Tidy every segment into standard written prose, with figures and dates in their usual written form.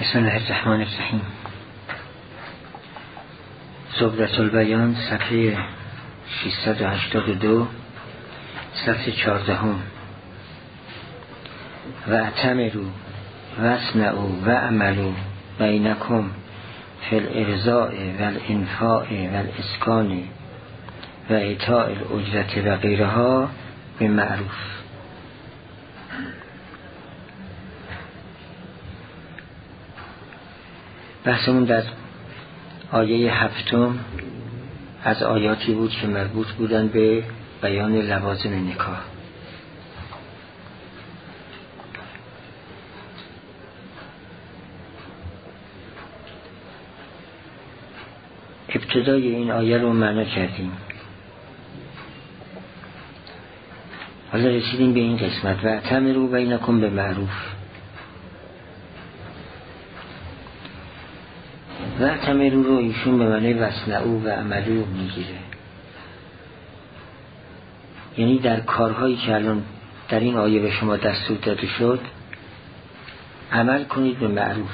بسم الله الرحمن الرحیم. زبدة البیان صفحه 682 صفحه 14. و اعتمروا و اصنعوا و عملوا بینکم فی الارضاء و الانفاق و الاسکان و ایتاء الاجرت و غیرها به معروف. بحثمون در آیه 7 از آیاتی بود که مربوط بودن به بیان لوازم نکاح. ابتدای این آیه رو معنا کردیم، حالا رسیدیم به این قسمت و اعتمروا بینکم به معروف. و اعتمروا رو ایشون به معنی واصنعوا و عملوا میگیره، یعنی در کارهایی که الان در این آیه به شما دستور داده شد عمل کنید به معروف.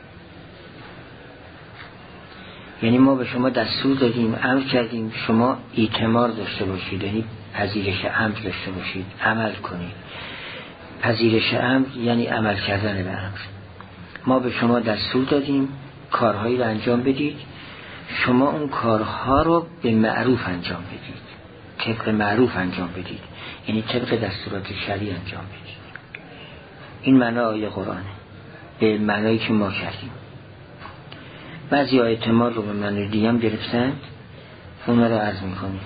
یعنی ما به شما دستور دادیم، امر کردیم شما اعتمار داشته باشید، یعنی پذیرش امر داشته باشید، عمل کنید. پذیرش امر یعنی عمل کردن به امر. ما به شما دستور دادیم کارهایی رو انجام بدید، شما اون کارها رو به معروف انجام بدید، طبق معروف انجام بدید، یعنی طبق دستورات شرعی انجام بدید. این معنی آیه قرآنه به معنایی که ما کردیم. بعضی اعتماد رو به معنی دیگه هم گرفتن، اونا رو عرض میکنیم.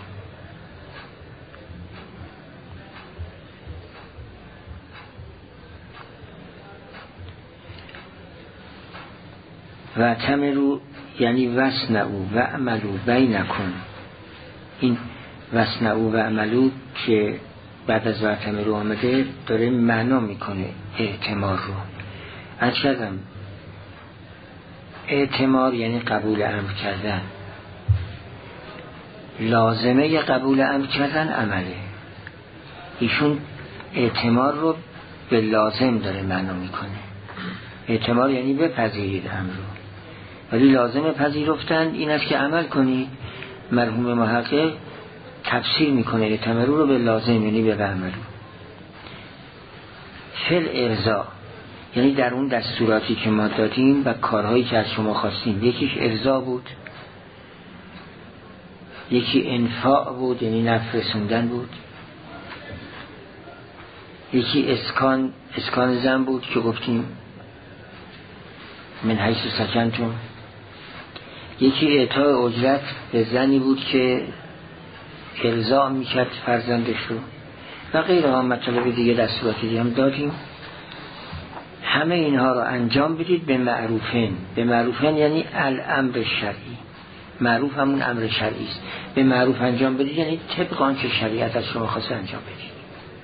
و اعتمروا یعنی واصنعوا و عملوا بینکم. این واصنعوا و عملوا که بعد از اعتمروا آمده داره معنا میکنه اعتمار رو. اصلا اعتمار یعنی قبول امر کردن، لازمه قبول امر کردن عمله. ایشون اعتمار رو به لازم داره معنا میکنه. اعتمار یعنی بپذیرید امر رو، ولی لازم پذیرفتن این است که عمل کنید. مرحوم محقق تفسیر میکنه اعتمروا رو به لازم یعنی به عمل. فل ارضا یعنی در اون دستوراتی که ما دادیم و کارهایی که از شما خواستیم، یکیش ارضا بود، یکی انفاق بود یعنی نفع رسوندن بود، یکی اسکان زن بود که گفتیم من حیث سکنتم، یکی اعطای اجرت به زنی بود که ارضا میکرد فرزندش رو و غیره ها. مطلب دیگه دستوراتی دیگه هم دادیم. همه اینها رو انجام بدید به معروفین. به معروفین یعنی الامر شرعی. معروف همون امر شرعی است. به معروف انجام بدید یعنی طبق آنچه شریعت از شما خواسته انجام بدید.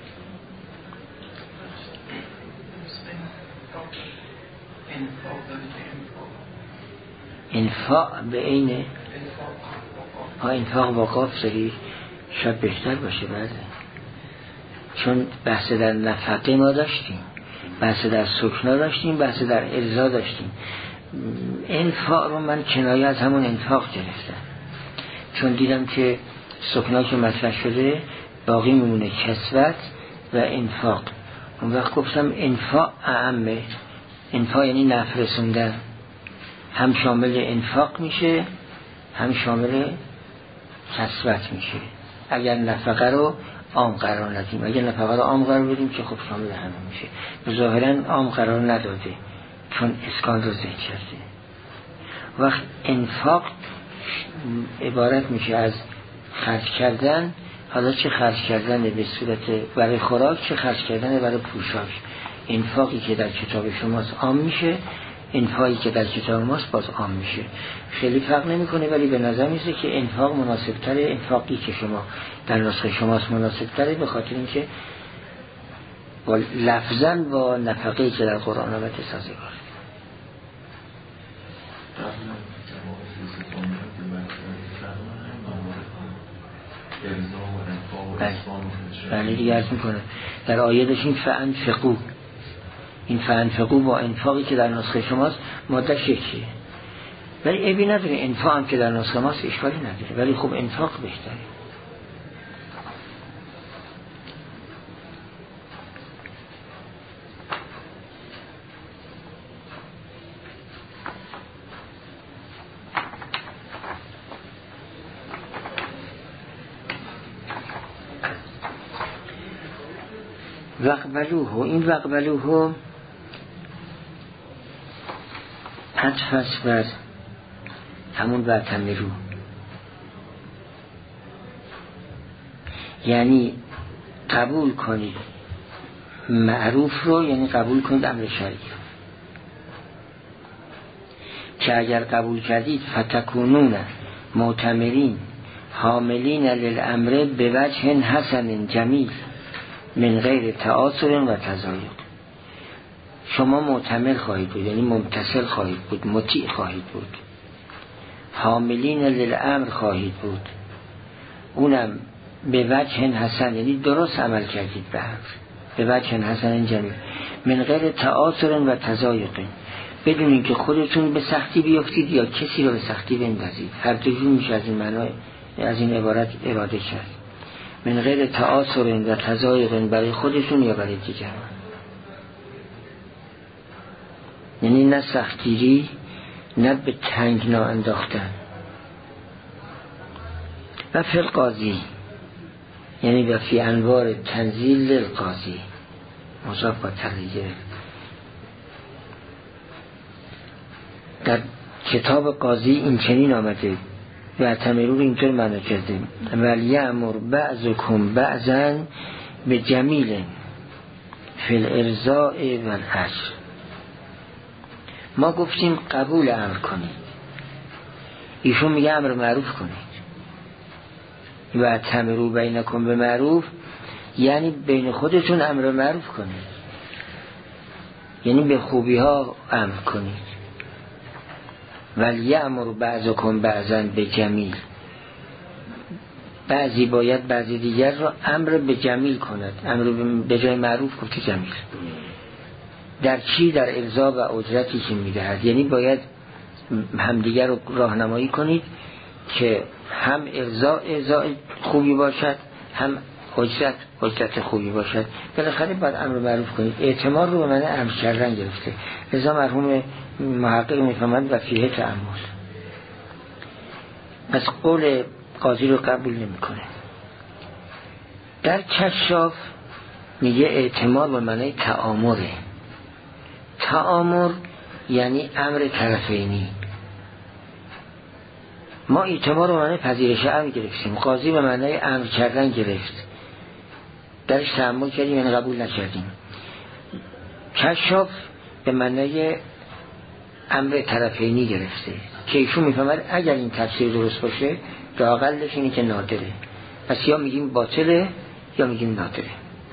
انفاق به عین انفاق واقف داری شاید بهتر باشه بعد، چون بحث در نفقه ما داشتیم، بحث در سکنا داشتیم، بحث در ارضا داشتیم. انفاق رو من کنایه از همون انفاق گرفتم، چون دیدم که سکنا که مطرح شده باقی میمونه کسوت و انفاق. اون وقت گفتم انفاق اعمه. انفاق یعنی نفع رسوندن، هم شامل انفاق میشه هم شامل کسوت میشه. اگر نفقه رو عام قرار ندیم، اگر نفقه رو عام قرار بدیم که خب شامل همه میشه. ظاهرا عام قرار نداده چون اسکان رو ذکر کرده. وقت انفاق عبارت میشه از خرج کردن، حالا چه خرج کردن به صورت برای خوراک، چه خرج کردن برای پوشاک. انفاقی که در کتاب شماست عام میشه، انفاقی که در کتاب ماست باز عام میشه. خیلی فرق نمیکنه، ولی به نظر میسه که انفاق مناسب تره. انفاقی که شما در نسخه شماست مناسب تره، به خاطر اینکه با لفظاً با نفقه‌ای که در قرآن آمده سازگار. بله دیگه عرض میکنه در آیه داشتیم فانفقوا، این فانفقوا با انفاقی که در نسخه شماست مادهش یکیه، ولی عیبی نداره. انفاق هم که در نسخه ماست اشکالی نداره، ولی خب انفاق بهتره. وقبلوه، این وقبلوه عطف است بر همون وعتمرو، یعنی قبول کنید معروف رو، یعنی قبول کنید امر شرعی که اگر قبول کردید فتکونون معتمرین حاملین للامر به وجه حسن جمیل من غیر تعاصر و تضایق. شما معتمر خواهید بود، یعنی ممتثل خواهید بود، مطیع خواهید بود، حاملین للامر خواهید بود، اونم به وجه حسن، یعنی درست عمل کردید به امر، به وجه حسن جمیل من غیر تعاصر و تضایق، بدون اینکه خودتون به سختی بیافتید یا کسی رو به سختی بندازید. هر دوی میشه از این معنی، از این عبارت اراده کرد. من غیر تعاصر و تضایق، برای خودشون یا برای دیگران، یعنی نه سختگیری نه به تنگنا انداختن. و فی القاضی، یعنی و فی انوار تنزیل للقاضی، مضاف با تغییر. در کتاب قاضی این چنین آمده و تمرور اینطور معنی کرده ولی امر بعضکم بعضا به جمیل فی الارضاء و الحج. ما گفتیم قبول امر کنید، ایشون میگه امر معروف کنید. و تمرو بینکم به معروف، یعنی بین خودتون امر معروف کنید، یعنی به خوبی ها امر کنید. ولی امر بعضکم بعضا به جمیل، بعضی باید بعضی دیگر را امر به جمیل کند. امر به جای معروف گفته جمیل. در چی؟ در ارضا و اجرتی که میدهد، یعنی باید همدیگر رو راهنمایی کنید که هم ارضا خوبی باشد، هم اجرت خوبی باشد. بالاخره باید امر معروف کنید. اعتماد رو به معنی امر کردن گرفته. لذا مرحوم محقق میفهمند و فیه تأمل. پس قول قاضی رو قبول نمیکنه. در کشاف میگه اعتماد به معنی تآمره. تآمر یعنی امر طرفینی. ما اعتماد به معنی پذیرش امر گرفتیم، قاضی به معنی امر کردن گرفت، درش تأمل کردیم یعنی قبول نکردیم. کشاف به معنی امر طرفینی گرفته که ایشون میفهمد اگر این تفسیر درست باشه لااقلش اینه که نادره، پس یا میگیم باطله یا میگیم نادره.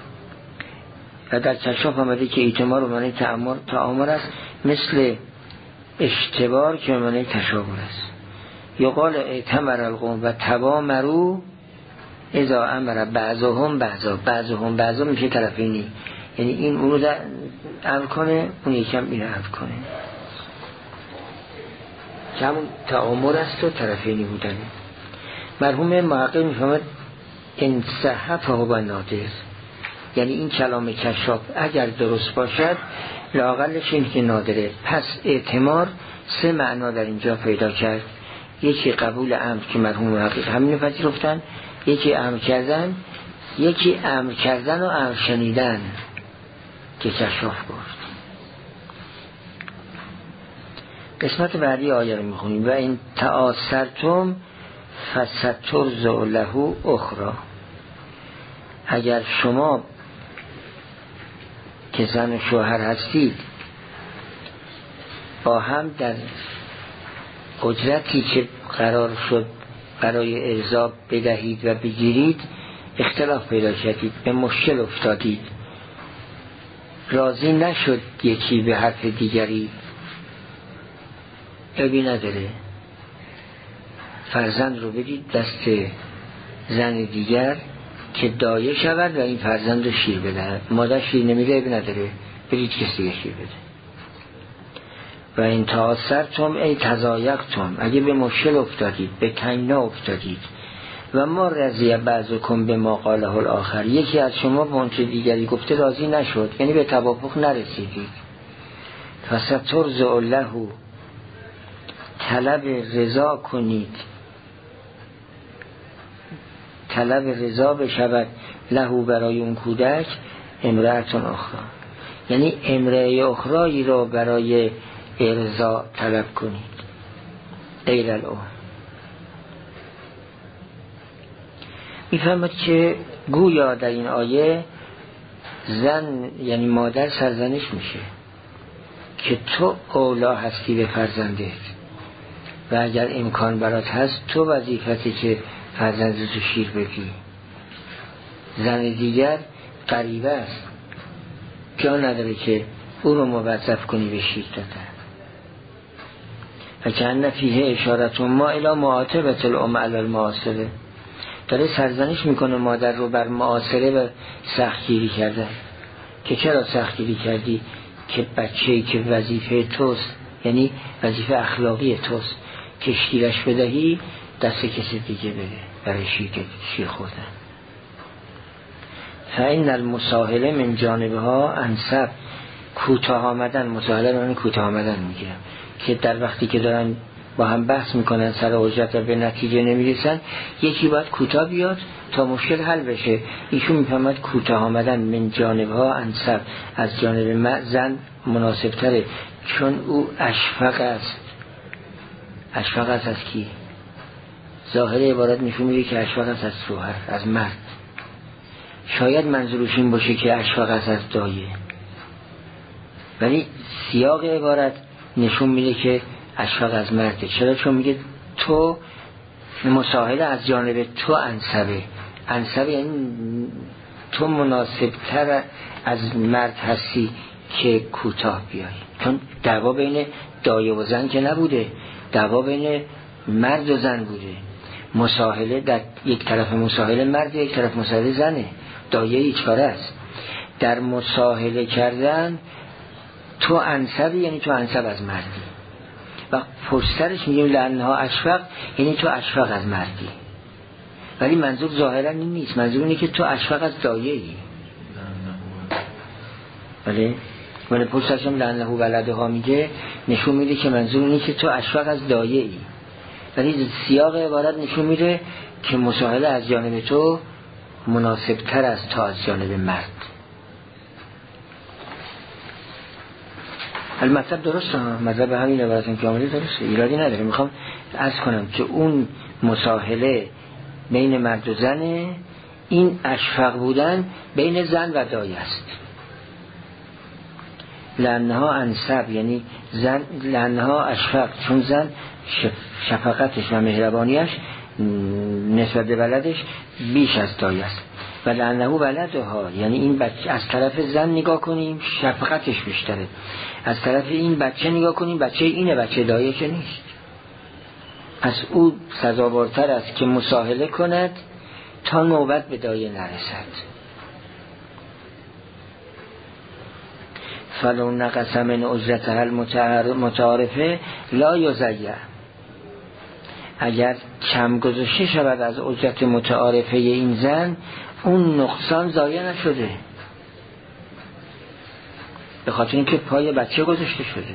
و در کشاف آمده که اعتماد به معنی تآمر است، مثل اشتبار که به معنی تشاور است. یقال اعتمر القوم و تبامرو اذا امر بعضهم بعضا میشه طرفینی، یعنی این اون رو امر کنه، اون یکم این رو امر کنه، که همون تآمر است و طرفینی بودن. مرحوم محقق میفهمد ان صح فهو نادر، یعنی این کلام کشاف اگر درست باشد لااقلش این که نادره. پس اعتماد سه معنا در اینجا پیدا کرد. یکی قبول امر که مرحوم محقق همین پذیرفتن، یکی امر کردن، یکی امر کردن و امر شنیدن که کشاف گفت. قسمت بعدی آیه رو میخونیم و این تآثرتم فسترضع له اخرى. اگر شما که زن و شوهر هستید با هم در اجرتی که قرار شد برای ارضا بدهید و بگیرید اختلاف پیدا کردید، به مشکل افتادید، راضی نشد یکی به حرف دیگری، عیبی نداره، فرزند رو بدید دست زن دیگر که دایه شود و این فرزند رو شیر بدهد. مادر شیر نمیده عیبی نداره، برید کسی یکی بده. و این تعاثرتم ای تضایقتم، اگه به مشکل افتادید، به تنگنا افتادید، و ما رضی بعضکم به ما قاله الاخر، یکی از شما به اون چه دیگری گفته راضی نشد، یعنی به توافق نرسیدید، فسترضع له، طلب رضا کنید، طلب رضا بشود له برای اون کودک امرأتون اخرى، یعنی امرأه اخرایی را برای ارضا طلب کنید غیر الام. میفهمد که گویا در این آیه زن یعنی مادر سرزنش میشه که تو اولا هستی به فرزندت و اگر امکان برات هست تو وظیفتی که فرزندت رو شیر بدی. زن دیگر غریبه است، جا نداره که او رو موظف کنی به شیر دادن. و کأن فیه اشارتون ما الی معاتبة الام علی المعاصره، داره سرزنش میکنه مادر رو بر معاصره و سختگیری کردن، که چرا سختگیری کردی؟ که بچه‌ای که وظیفه توست، یعنی وظیفه اخلاقی توست، که شیرش بدهی دست کسی دیگه بده برای شیر خوردن. فإن المساهله من جانبها انسب، کوتاه آمدن، مساهله رو کوتاه آمدن میگه که در وقتی که دارن با هم بحث میکنن سر اجرت و به نتیجه نمیرسن، یکی باید کوتاه بیاد تا مشکل حل بشه. ایشون میفهمد کوتاه آمدن من جانبها انسب، از جانب زن مناسب تره، چون او اشفق است. اشفق است از کی؟ ظاهر عبارت نشون میده که اشفق است از شوهر، از مرد. شاید منظورش این باشه که اشفق است از دایه، ولی سیاق عبارت نشون میده که اشفق از مرده. چرا؟ چون میگه تو مساهله از جانب تو انسبه. انسبه یعنی تو مناسب تر از مرد هستی که کوتاه بیایی، چون دعوا بین دایه و زن که نبوده، دعوا بین مرد و زن بوده. مساهله در یک طرف مساهله مرد، یک طرف مساهله زنه، دایه هیچ کاره است. در مساهله کردن تو انسبی یعنی تو انسب از مردی، و پشترش میگیم لعنها اشفق یعنی تو اشفق از مردی، ولی منظور ظاهرا این نیست، منظور اینه که تو اشفق از دایه‌ای. ولی پشترش هم لعنه ولدها میگه، نشون میده که منظور اینه که تو اشفق از دایه‌ای، ولی سیاق عبارت نشون میده که مساهله از جانب تو مناسب تر از تا از جانب مرد. المطلب درسته، مطلب همین عبارت که آمده درسته، ایرادی نداره. میخوام عرض کنم که اون مساهله بین مرد و زنه، این اشفق بودن بین زن و دایه است. لعنها انسب یعنی زن، لعنها اشفق چون زن شفقتش و مهربانیش نسبت به ولدش بیش از دایه است. و لعنه ولدها یعنی این بچه، از طرف زن نگاه کنیم شفقتش بیشتره، از طرف این بچه نگاه کنیم بچه اینه، بچه دایه که نیست. از او سزاوارتر است که مساهله کند تا نوبت به دایه نرسد. فلو نقص من اجرتها المتعارفه لا یضیع، اگر کم گذاشته شود از اجرت متعارفه این زن، اون نقصان ضایع نشده، به خاطر اینکه پای بچه گذاشته شده.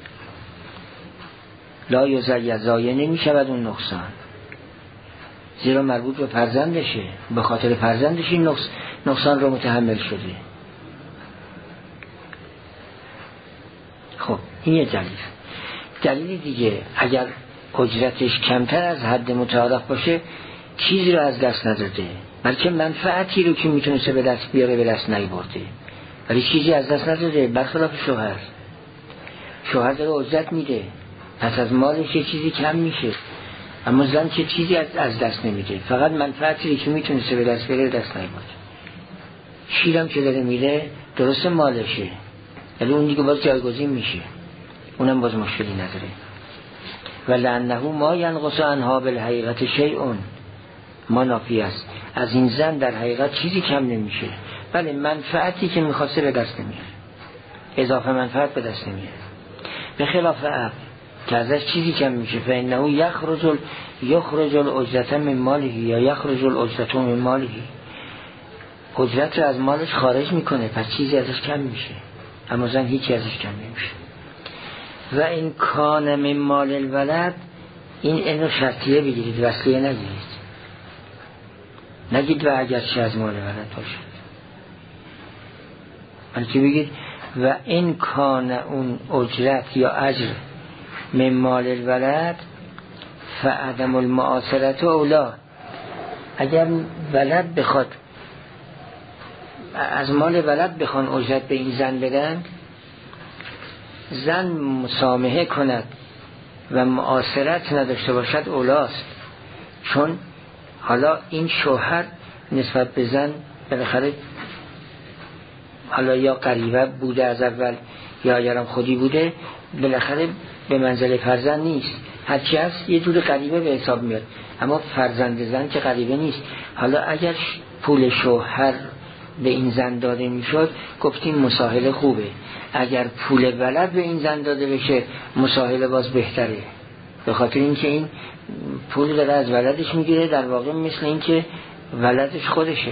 لا یضیع، ضایع نمی شود اون نقصان، زیرا مربوط به فرزندشه، به خاطر فرزندش این نقصان رو متحمل شده. خب این یه دلیل دیگه، اگر اجرتش کمتر از حد متعارف باشه چیزی رو از دست نداده، بلکه منفعتی رو که میتونسته به دست بیاره به دست نیاورده، ولی چیزی از دست نداده. برخلاف شوهر داره اجرت میده، پس از مالش یه چیزی کم میشه، اما زن که چیزی از دست نمیده، فقط منفعتی که میتونسته به دست بیاره دست نیاورده. شیرم که داره میره درست مالشه، ولی اون دیگه باز جایگزین میشه، اونم باز مشکلی نداره. و لعنه ما ینقص عنها بالحقیقت شیء، ما نافی است، از این زن در حقیقت چیزی کم نمیشه، بله منفعتی که میخواسته به دست نمیاره. اضافه منفعت به دست نمیاره. به خلاف عقل که ازش چیزی کم میشه، فإنه یخرج الاجرة من ماله یا یخرج الاجرة من ماله، اجرت رو از مالش خارج میکنه، پس چیزی ازش کم میشه، اما زن هیچی ازش کم نمیشه. و این کان من مال الولد، این اینو شرطیه بگیرید، وصلیه نگیرید، نگید و اگر چه از مال ولد باشه، بلکه بگید و این کان اون اجرت یا اجر من مال الولد فعدم المعاصرت اولا، اگر ولد بخواد از مال ولد بخوان اجرت به این زن بدن، زن مسامحه کند و معاصرت نداشته باشد اولاست، چون حالا این شوهر نسبت به زن بالاخره حالا یا قریبه بوده از اول یا اگرم خودی بوده، بالاخره به منزله فرزند نیست، هرچی هست یه جور قریبه به حساب میاد، اما فرزند زن که قریبه نیست. حالا اگر پول شوهر به این زن داده میشد گفتیم مساهله خوبه، اگر پول ولد به این زن داده بشه مساهله باز بهتره، به خاطر اینکه این پول داره از ولدش میگیره، در واقع مثل اینکه ولدش خودشه.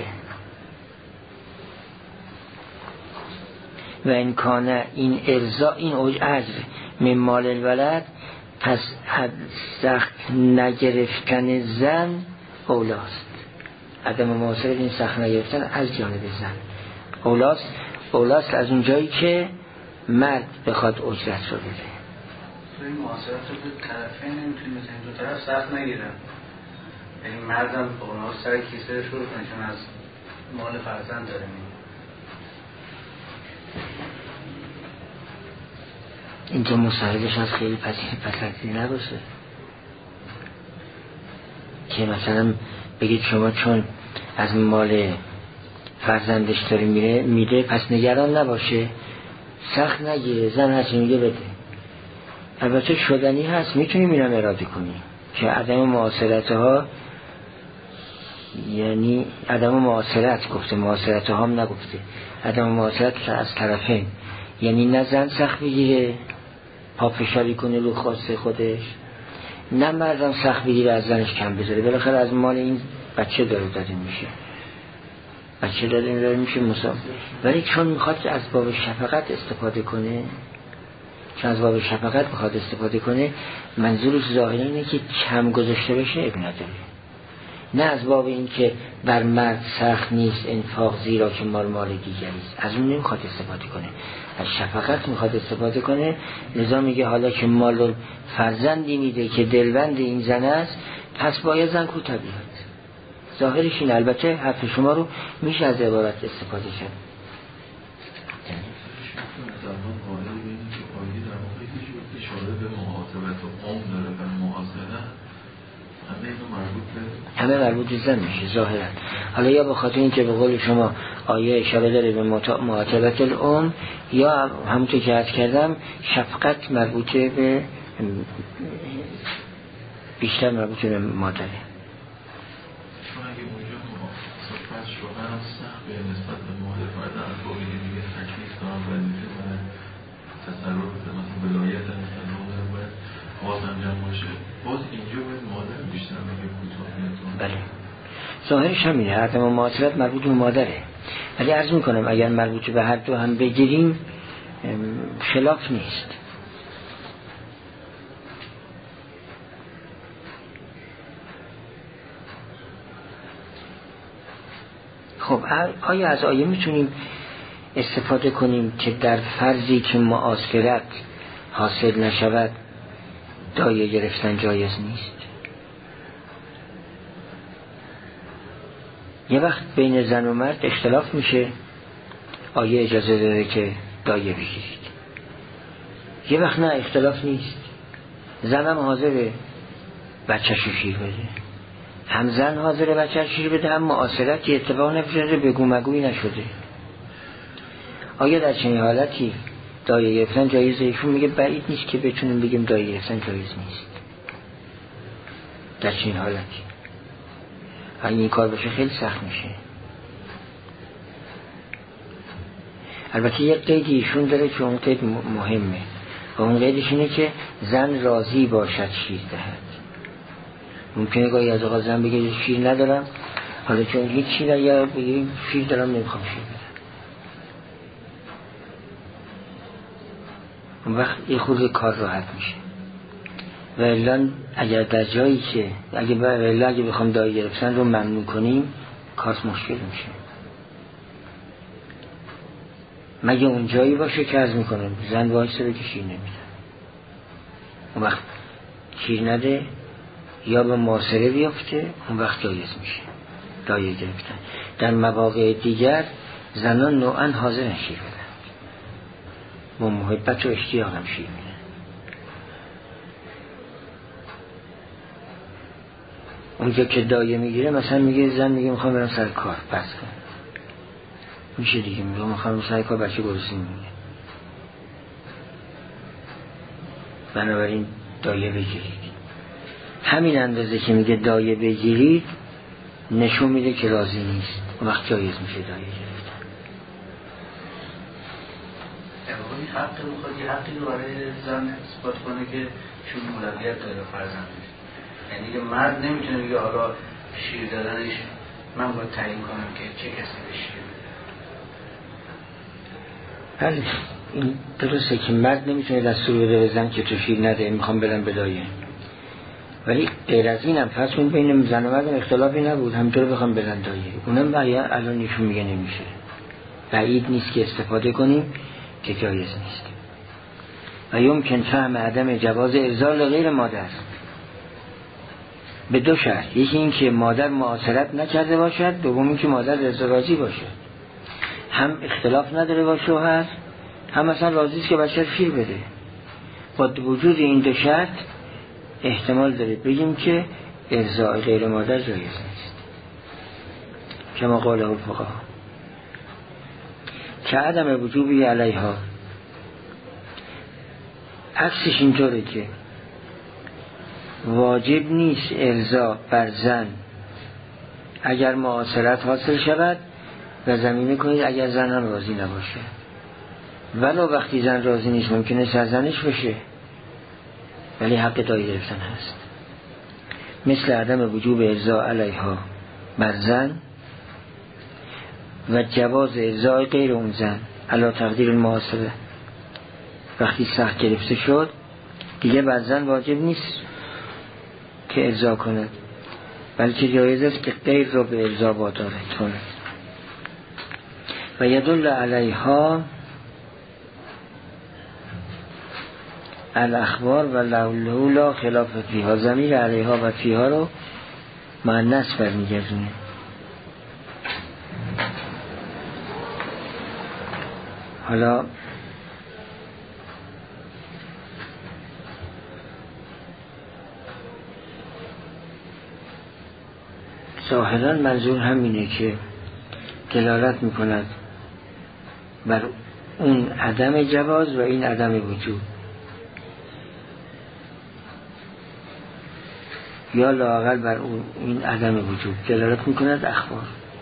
و این کانه این ارزا این اجر من مال الولد، پس سخت نگرفتن زن اولاست، عدم معاصرت این سخت نگرفتن از جانب زن اولاست از اون جایی که مرد بخواد اجرت رو بده. این معاصرت رو به طرفین نمیتونیم مثل این دو طرف سخت نگیرن، یعنی مردم به اونها سر کیسه شروع کنه چون از مال فرزند داره میده. اینجا مصاحبش از خیلی پسندی نباشه که مثلا بگید شما چون از مال فرزندش داره میده پس نگران نباشه، سخت نگیره، زن هرچی میگه بده. البته شدنی هست، میتونیم اینم اراده کنیم که عدم معاصرت ها، یعنی عدم معاصرت گفته، معاصرت ها هم نگفته، عدم معاصرت از طرفین، یعنی نه زن سخت بگیره پافشاری کنه رو خواسته خودش، نه مردم سخت بگیره از زنش کم بذاره، بالاخره از مال این بچه داره میشه مساوی. ولی چون میخواد از باب شفقت استفاده کنه، منظورش ظاهرا اینه که کم گذاشته بشه اب نداره، نه از باب این که بر مرد سخت نیست انفاق زیرا که مال دیگریست، از اون نمیخواد استفاده کنه، از شفقت میخواد استفاده کنه. لذا میگه حالا که مال فرزندی میده که دلبند این زن است، پس باید زن کوتاه بیاد. ظاهرش این، البته حرف شما رو میشه از عبارت استفاده کرد. همه مربوط به زن میشه ظاهرا. حالا یا به خاطر اینکه به قول شما آیه اشاره داره به معاتبت الام، یا همونطور که عرض کردم شفقت مربوطه به بیشتر مربوطه به مادره. چون اگه اونجا صفت شوهر هستن به نسبت به مادر فرد الفاقی دیگه تکلیف دارن وظیفه و تصرف مثلا ولایت مثلا باید باز انجام باشه، باز اینجا باید مادر بیشتر میگه کوتاه میاد. بله ظاهرش همینه، عدم معاصرت مربوط به مادره، ولی عرض میکنم اگر مربوط به هر دو هم بگیریم خلاف نیست. خب آیا از آیه میتونیم استفاده کنیم که در فرضی که معاصرت حاصل نشود دایه گرفتن جایز نیست؟ یه وقت بین زن و مرد اختلاف میشه، آیه اجازه داره که دایه بگیرید. یه وقت نه اختلاف نیست، زنم حاضره بچه‌ش شیر بده، هم زن حاضره بچه‌ش شیر بده، هم معاصرت اتفاق نمیفته، بگو مگویی نشده. آیا در چنین حالتی دایه گرفتن جایزه؟ ایشون میگه بعید نیست که بتونیم بگیم دایه گرفتن جایز نیست در چنین حالتی. اگه این کار بشه خیلی سخت میشه. البته یک قیدی ایشون داره که اون قید مهمه و اون قیدش اینه که زن راضی باشد شیر دهد. ممکنه گاهی از اوقات زن بگه شیر ندارم، حالا چون هیچ چیز یا بگیم شیر دارم نمیخوام شیر بدم، اون وقت یه خورده کار راحت میشه. و الا اگر در جایی که اگه بخوام دایی گرفتن رو ممنوع کنیم کار مشکل میشه، مگه اون جایی باشه که عرض میکنم زن وایسه بگه شیر نمیدم، اون وقت شیر نده یا به معاصره بیفته، اون وقت جایز میشه دایی گرفتن. در مواقع دیگر زنان نوعا حاضرن شیر بدن، با محبت و اشتیاق هم شیر میدن. اونجا که دایه میگیره مثلا میگه زن میگه میخوام برم سر کار بس کن، میشه دیگه میگه میخوام سر کار بچه گرسنه میگه، بنابراین دایه بگیرید. همین اندازه که میگه دایه بگیرید نشون میده که راضی نیست، اون وقت جایز میشه دایه گرفتن. این حق میخواد یه حقی رو برای زن اثبات کنه که چون مولویت داره فرزندش، یعنی که مرد نمیتونه بگه حالا شیر دادنش من باید تعیین کنم که چه کسی به شیر بده. بله این درسته که مرد نمیتونه دستور بده به زن که تو شیر نده میخوام بدم به دایه، ولی غیر از این هم پس اون بین زن و مرد اختلافی نبود همینطور بخوام بدن دایه، اونم الان ایشون میگه نمیشه، بعید نیست که استفاده کنیم که جایز نیست. و یمکن فهم عدم جواز ارسال غیر مادر به دو شرط، یکی این که مادر معاصرت نکرده باشد، دوم این که مادر رضا راضی باشد، هم اختلاف نداره با شوهر هم مثلا راضی است که بچه شیر بده. با وجود این دو شرط احتمال داره بگیم که ارضاء غیر مادر جایز نیست، کما قاله الفقهاء که عدم وجوبی علیها. عکسش اینطوره که واجب نیست ارضا بر زن اگر معاصرت حاصل شود و زمینه کنید اگر زن هم راضی نباشه، ولو وقتی زن راضی نیست ممکنه سرزنش بشه ولی حق دایی گرفتن هست. مثل عدم وجوب ارضا علیها بر زن و جواز ارضای غیر اون زن علی تقدیر المعاصره. وقتی سخت گرفته شد دیگه بر زن واجب نیست که ارضا کند، بلکه جایز است که غیر را به ارضا وادارد کند. و یدل علیها الاخبار و لولا خلاف فیها، ضمیر علیها و فیها رو مؤنث برمیگردونه. حالا ظاهرا منظور همینه که دلالت میکند بر اون عدم جواز و این عدم وجود، یا لااقل بر این عدم وجود دلالت میکند اخبار.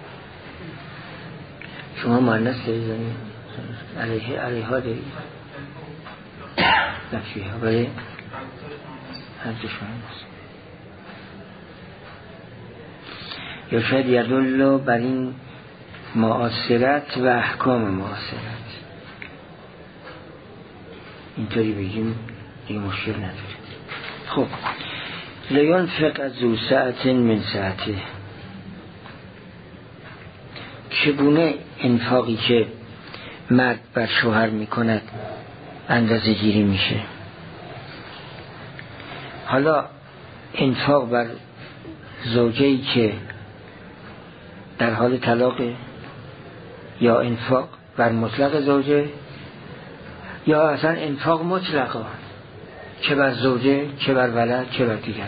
شما مؤنث دارید علیها دارید نفیها ولی هر دوشون هست. یا شاید یدل بر این معاصرت و احکام معاصرت، اینطوری بگیم دیگه مشکل نداره. خب لینفق از ذو سعة من سعته، چگونه انفاقی که مرد بر شوهر میکند اندازه گیری میشه؟ حالا انفاق بر زوجه‌ای که در حال طلاق، یا انفاق بر مطلق زوجه، یا اصلا انفاق مطلقا چه بر زوجه چه بر ولد چه بر دیگران.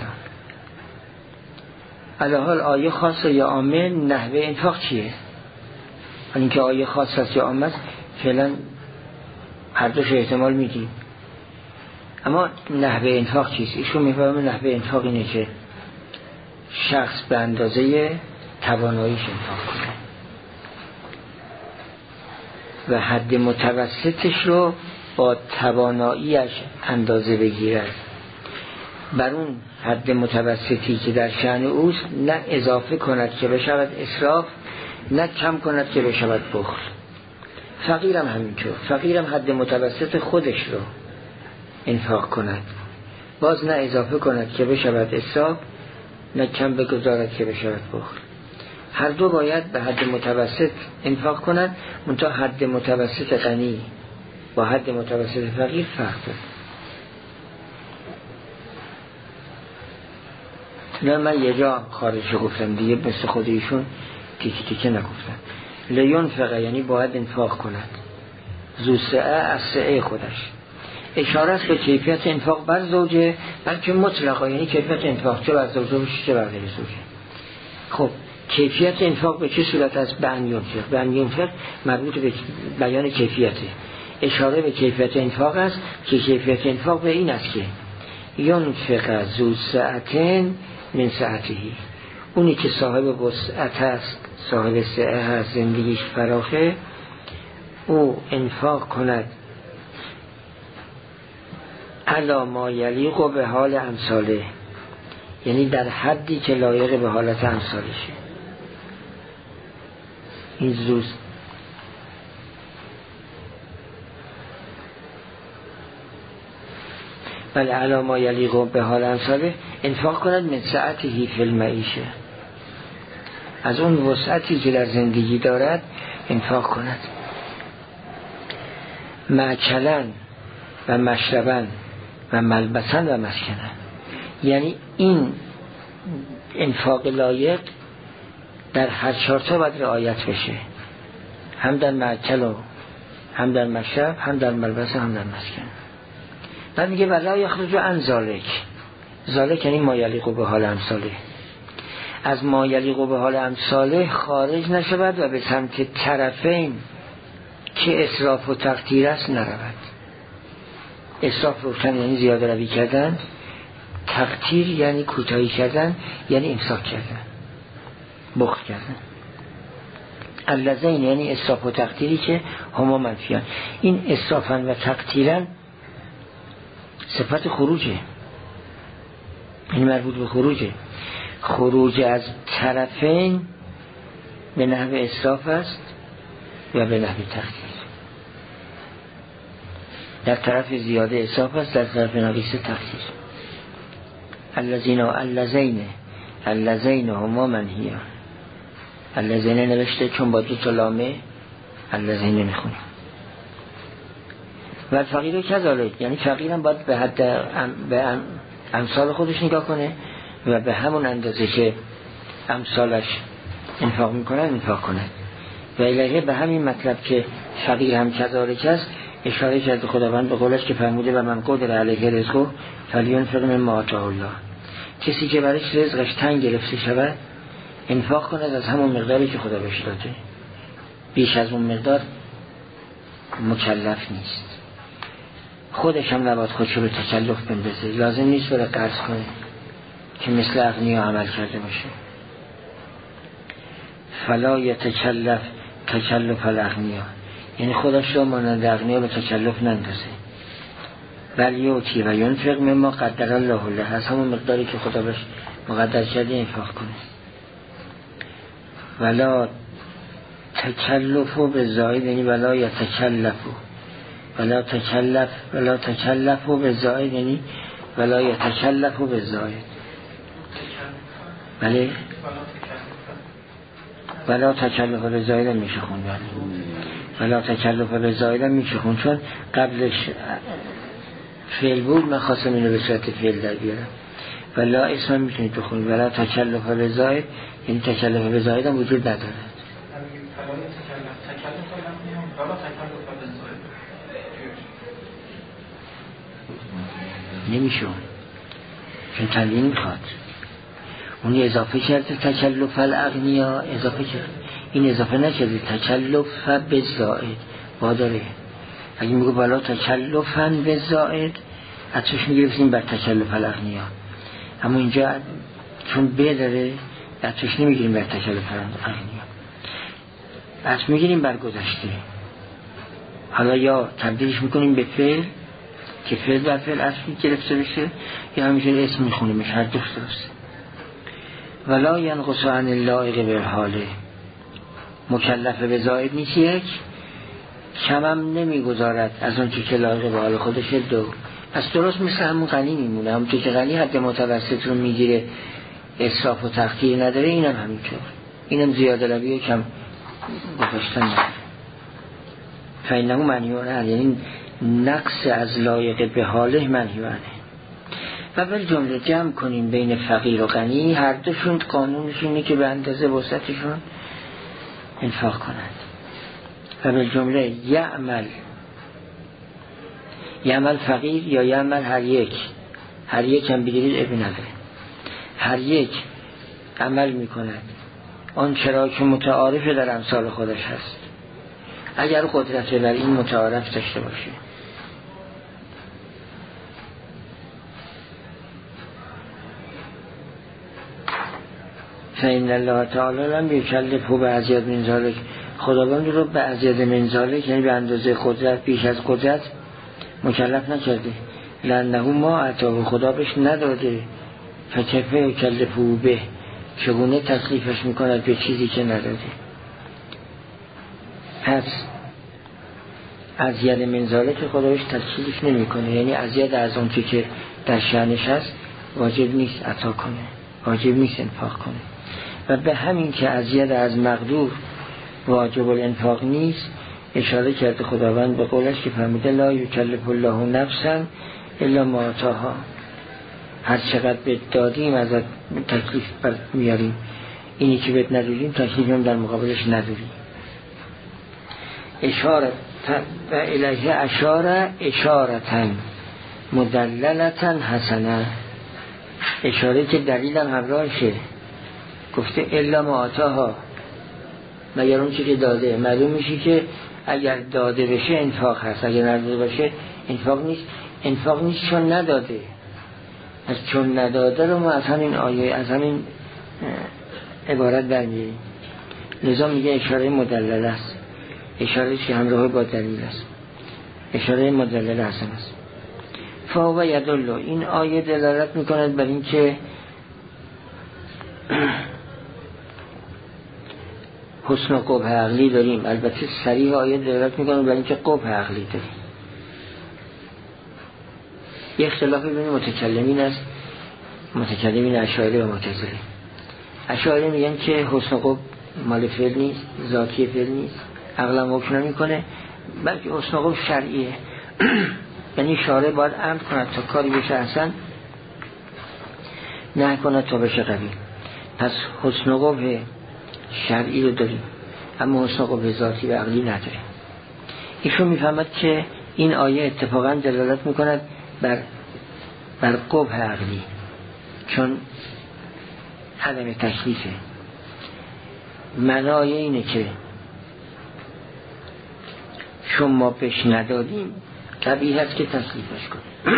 الحال آیه خاصه یا عامه نحوه انفاق چیه؟ این که آیه خاص است یا عامه است فعلا هر دوش احتمال میدیم، اما نحوه انفاق چیست؟ ایشون میفهمه نحوه انفاق اینه که شخص به اندازه تواناییش انفاق کنه. و حد متوسطش رو با تواناییش اندازه بگیرد. بر اون حد متوسطی که در شأن اوست نه اضافه کند که بشود اسراف، نه کم کند که بشود بخل. فقیرم همینطور، فقیرم حد متوسط خودش رو انفاق کند، باز نه اضافه کند که بشود اسراف، نه کم بگذارد که بشود بخل. هر دو باید به حد متوسط انفاق کند، منتها حد متوسط غنی با حد متوسط فقیر فرق دارد. نه من یه جا خارج گفتم دیگه، مثل خود ایشون تیکی تیکی نگفتم. لینفقه یعنی باید انفاق کند، ذو سعه از سعه خودش. اشاره است به کیفیت انفاق بر زوجه، بلکه مطلقا یعنی کیفیت انفاق چه بر زوجه باشه چه بر غیر زوجه. خب کیفیت انفاق به چه صورت است؟ به ان ینفق. به ان ینفق مربوط به بیان کیفیته، اشاره به کیفیت انفاق است که کیفیت انفاق به این است که ینفق ذو سعة من سعته، اونی که صاحب وسعت است، صاحب سعه هست، زندگیش فراخه، او انفاق کند علی ما یلیق به حال امثاله، یعنی در حدی که لایق به حالت امثالشه. این زوز بله علی ما یلیق به حال امثاله، انفاق کند من سعته فی المعیشه، از اون وسعتی که در زندگی دارد انفاق کند. مأکلن و مشربن و ملبسن و مسکنن، یعنی این انفاق لایق در هر چهارتا باید رعایت بشه، هم در مأکل و هم در مشرب، هم در ملبس، هم در مسکن. بعد میگه ولا یخرج عن ذالک، ذالک یعنی ما یلیق به حال امثاله، از ما یلیق به حال امثاله خارج نشود و به سمت طرفین که اسراف و تقدیر است نرود. اسراف روشن یعنی زیاده روی کردن، تقدیر یعنی کوتاهی کردن، یعنی امساک کردن، بخل کردن. اللذین یعنی اسراف و تقدیری که هما منفیان. این اسرافن و تقدیرن صفت خروجه، این مربوط به خروجه. خروج از طرفین به نحو اسراف است و به نحو تقدیر. در طرف زیاده اسراف است، در طرف ناقص تقدیر. اللذین هما منهیان. اللذین نوشته چون با دو تا لامه اللذین میخونیم. و فقیر کذالک، یعنی فقیرم باید به حد به امثال خودش نگاه کنه و به همون اندازه که امثالش انفاق میکنن انفاق کنه. و الهی به همین مطلب که فقیر هم کذالک است اشاره کرد خداوند به قولش که فرموده و من قدر علیه رزقه فلینفق مما آتاه الله، کسی که برایش رزقش تنگ گرفته شود انفاق کند از همون مقداری که خدا بهش داده، بیش از اون مقدار مکلف نیست. خودش هم نباید خودشو به تکلف بندازه، لازم نیست بره قرض کنه که مثل اغنیا عمل کرده باشه. فلا یتکلف تکلف الاغنیا، یعنی خودش رو مانند اغنیا به تکلف نندازه. بل یوتی و ینفق مما قدر الله له، از همون مقداری که خدا بهش مقدر کرده انفاق کنه. ولا تکلفو به زائد، یعنی ولا یتکلفو، ولا تکلفو به زائد، یعنی ولا یتکلفو به زائد. بله ولا تکلف به زائد میشه خون، ولا تکلف به زائد میشه خون، چون قبلش فعل بود، من خواستم اینو به صورت فعل در بیارم. ولا اسم میتونید بخونید، ولا تکلف به زائد، یعنی تکلف به زائد هم وجود نداره. نمیشه چون تنبیه میخواد، اون اضافه کرده تکلف الاغنیا، اضافه کرد، این اضافه نکرده تکلف به زائد با داره. اگه میگو بالا تکلفاً به زائد عطفش میگرفتیم بر تکلف الاغنیا، اما اینجا چون به داره عطفش نمیگیریم بر تکلف الاغنیا، عطف میگیریم بر گذشته. حالا یا تبدیلش میکنیم به فعل که فعل و فعل اصلی گرفته بشه، یا همینجور اسم میخونیم، هر دو درسته. ولا ینقص عن اللایق به حاله، مکلف به زائد نیست، یک کمم نمیگذارد از اون که لایق به حال خودش. دو پس درست مثل همون غنی میمونه، همون که غنی حد متوسط رو میگیره، اسراف و تقدیر نداره، اینم همینطور، اینم زیاده لبی و کم گذاشتن نداره. فینه منیونه، یعنی نقص از لایق به حاله منیونه. و بل جمله جمع کنیم بین فقیر و غنی، هر دوشون قانونش اینه که به اندازه وسعتشون انفاق کنند. و بل جمله یعمل فقیر یا یعمل هر یک هم بگیرید ابن نداره، هر یک عمل میکند آن چرا که متعارف در امثال خودش هست، اگر قدرت بر این متعارف داشته باشه. فإن الله تعالی لم یکلفه بأزید من ذلک، خداوند رو به ازید من ذلک یعنی به اندازه قدرت، بیش از قدرت مکلف نکرده. لأنه ما عطاه، خدا بهش نداده. فکیف یکلفه به، چگونه تکلیفش میکند به چیزی که نداده. پس ازید من ذلک خدا بهش تکلیفش نمیکنه، یعنی ازید از اون که در شأنش هست واجب نیست عطا کنه، واجب نیست انفاق کنه. و به همین که ازید از مقدور واجب الانفاق نیست اشاره کرده خداوند به قولش که فرموده لا یکلف الله نفسا الا ما آتاها، هر چقدر بهت دادیم ازت تکلیف میاریم، اینی که بهت ندادیم تکلیف هم در مقابلش نداریم. اشاره و الیه اشارتن مدللتن حسنه، اشاره که دلیل هم همراهشه، گفته الا ما آتاها، مگر اون چی که داده. معلوم میشه که اگر داده بشه انفاق هست، اگر نداده باشه انفاق نیست چون نداده. از چون نداده رو ما از همین آیه، از همین عبارت برمیاریم. لذا میگه اشاره مدلله است، اشاره که همراه با دلیل است، اشاره مدلله حسن است. فهو یدل، این آیه دلالت میکند بر این که حسن و قبح عقلی داریم. البته صریح آیه دلالت میکنه بر این که قبح عقلی داریم. یه اختلافی بین متکلمین است، متکلمین اشاعره و معتزله. اشاعره میگن که حسن و قبح مال فعل نیست، ذاتی فعل نیست، عقل هم حکم نمیکنه، بلکه حسن و قبح شرعیه. یعنی شارع باید امر کند تا کاری بشه حسن، نه کند تا بشه قبیح. پس حسن و قبح شرعی رو داریم، اما حسن و قبح ذاتی و عقلی نداریم. ایشون میفهمد که این آیه اتفاقا دلالت میکند بر قبح عقلی، چون عدم تکلیفه. معنای اینه که شما بهش ندادیم طبیعی هست که تکلیفش کنه.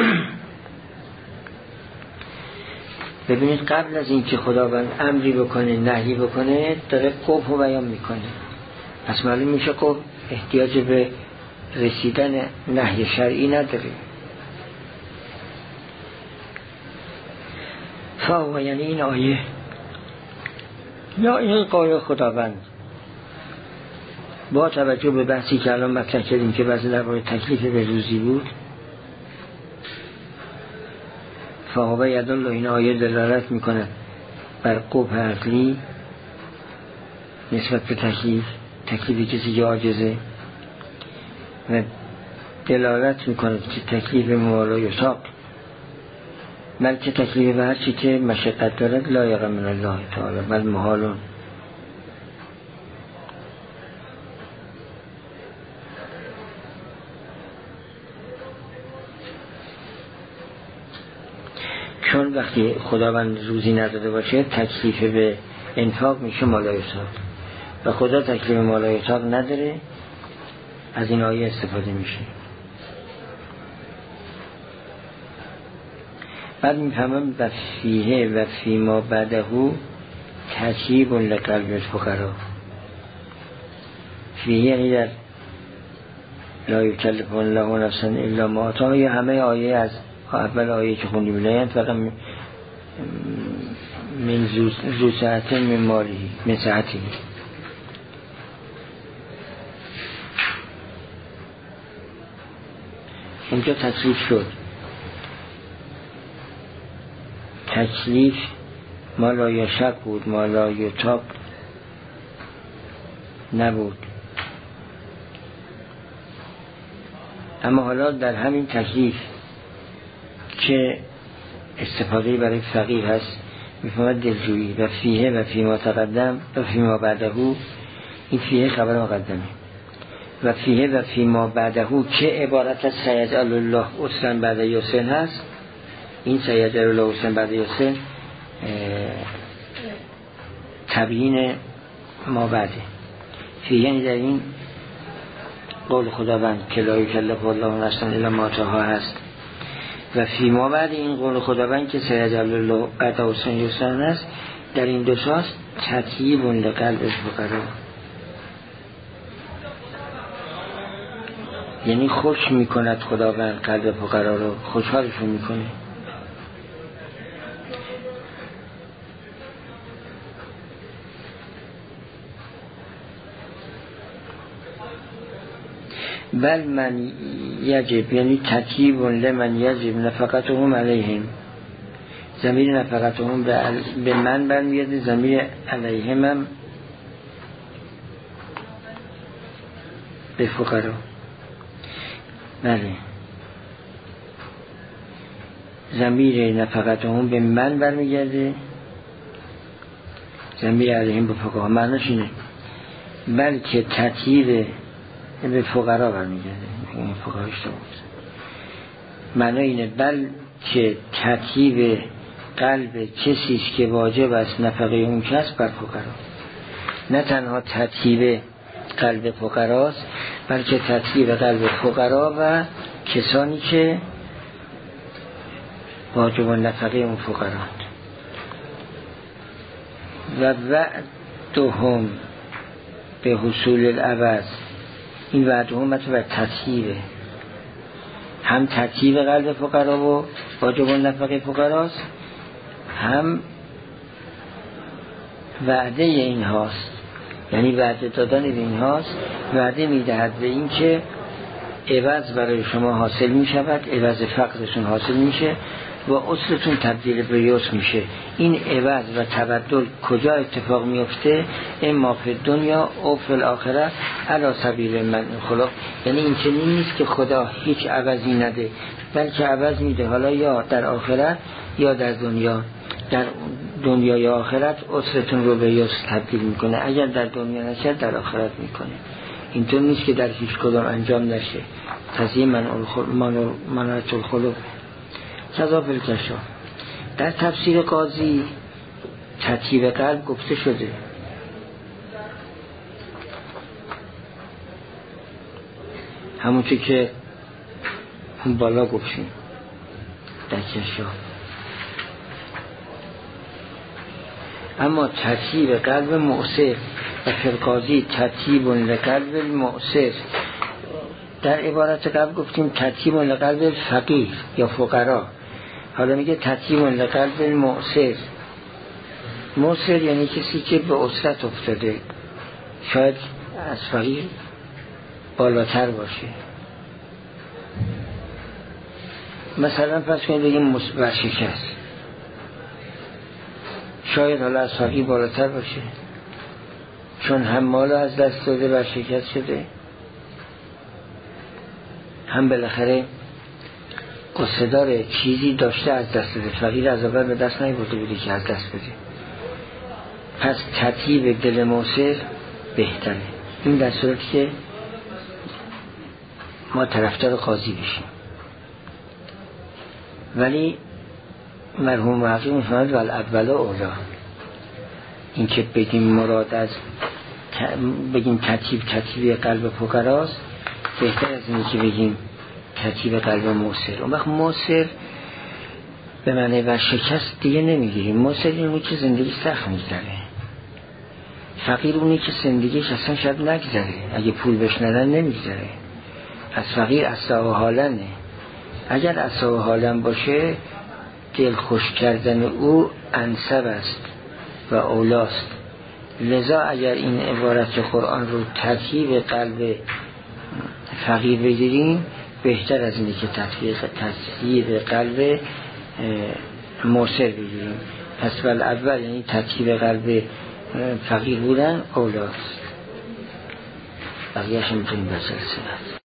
ببینید قبل از این که خداوند امری بکنه نهی بکنه داره قبح رو بیان میکنه. پس معلوم میشه قبح احتیاج به رسیدن نهی شرعی نداره. فاو یعنی این آیه یا این قول خداوند با توجه به بحثی که الان مطرح کردیم که بعضی درباره تکلیف به روزی بود، فاو یدل این آیه دلالت میکنه بر قبح عقلی نسبت به تکلیف کسی که عاجزه، و دلالت میکنه که تکلیف مولا یساق، بلکه تکلیف به هر چی که مشقت دارد لایق من الله تعالی بل محالون. چون وقتی خداوند روزی نداده باشه تکلیف به انفاق میشه مالایساق و خدا تکلیف مالایساق نداره، از این آیه استفاده میشه. بعد میفهمم و فیه و فیما بعدهو تجیب لقلب الفقراء. فیه یعنی لا یکلف الله نفسا الا ما آتاها، یا همه آیه از اول آیه که خوندیم لا ینفق من ذو سعة من ماله من سعته. اونجا تکلیف شد. تکلیف ما لا یشق بود، ما لا یطاق نبود. اما حالا در همین تکلیف که استفاده برای فقیر هست میفهمد دلجویی و فیه و فی ما تقدم و فی ما بعده، این فیه خبر مقدمه و فیه و فی ما بعده که عبارت از سیجعل الله عسرا بعد یسر هست. این سیجعل الله عسرا بعد یسر تبیین ما بعده. فیه یعنی در این قول خداوند که لا یکلف الله نفسا الا ما آتاها هست و فی ما بعد این قول خداوند که سیجعل الله بعد عسرا یسرا هست. در این دو ساز تطیب لقلب الفقراء، یعنی خوش میکند خداوند قلب فقرا رو، خوشحالشون میکنه. بل من یجب یعنی تطیب لمن یجب نفقتهم علیهم. ضمیر نفقتهم به من برمیگرده، ضمیر علیهم هم به فقرا. بله، ضمیر نفقتهم به من برمیگرده، ضمیر علیهم به فقرا. معناش اینه بلکه تطیب به فقرا برمیگرده. این فقرا اشتباه بود. معنی اینه بلکه تطیب قلب کسی است که واجب است نفقه اون کس بر فقرا. نه تنها تطیب قلب فقراست بلکه تطیب قلب فقرا و کسانی که واجب نفقه اون فقراند. و وعدهم به حصول العوض، این وعدهم مطلب تطیبه، هم تطیب قلب فقرا و واجب نفقه فقراست، هم وعده این هاست، یعنی وعده دادن به این هاست. وعده میدهد به این که عوض برای شما حاصل می شود، عوض فقرتون حاصل میشه و عسرتون تبدیل به یسر میشه. این عوض و تبدل کجا اتفاق میفته؟ اما فی دنیا او فی الاخره علی سبیل من خلق. یعنی این چنین نیست که خدا هیچ عوضی نده، بلکه عوض میده، حالا یا در آخرت یا در دنیا. در دنیا یا آخرت عسرتون رو به یسر تبدیل میکنه. اگر در دنیا نشه در آخرت میکنه. اینطور نیست که در هیچ کدام انجام نشه. تزیه منعت الخلق کذا فی الکشاف. در تفسیر قاضی تطیب قلب گفته شده. همونطور که اون بالا گفتیم در کشاف. اما تطیب قلب مؤثر و فی القاضی تطیب لقلب المؤثر. در عبارت قبل گفتیم تطیب لقلب الفقیر یا فقرا، حالا میگه تطیب لقلب المؤثر. مؤثر یعنی کسی که به عسرت افتاده، شاید از فقیر بالاتر باشه. مثلا فرض کنید بگیم ورشکست، شاید حالا از فقیر بالاتر باشه، چون هم مال از دست داده ورشکست شده، هم بالاخره قصه داره چیزی داشته از دست داده. فقیر از اول به دست نیاورده بوده که از دست بده. پس تطیب دل موثر بهتره. این در صورتی که ما طرفدار قاضی بشیم. ولی مرحوم محقق می‌فرماید والاول اولا، این که بگیم مراد از بگیم تطیب قلب فقراست بهتر از اینی که بگیم تطیب قلب موثر. اون وقت موثر به معنی ورشکست دیگه نمیگیریم. موثر اینی که زندگی سخت میگذره. فقیر اونی که زندگیش اصلا شاید نگذره، اگه پول بهش ندن نمیگذره. از فقیر اصلا و حالنه. اگر اصلا و حالن باشه دل خوش کردن او انسب است و اولاست. لذا اگر این عبارت قرآن رو تطهیر قلب فقیر بگیریم بهتر از اینه که تطهیر قلب موسر بگیریم. پس اول یعنی تطهیر قلب فقیر بودن اولاست. بقیه‌اش میتونیم بسلسل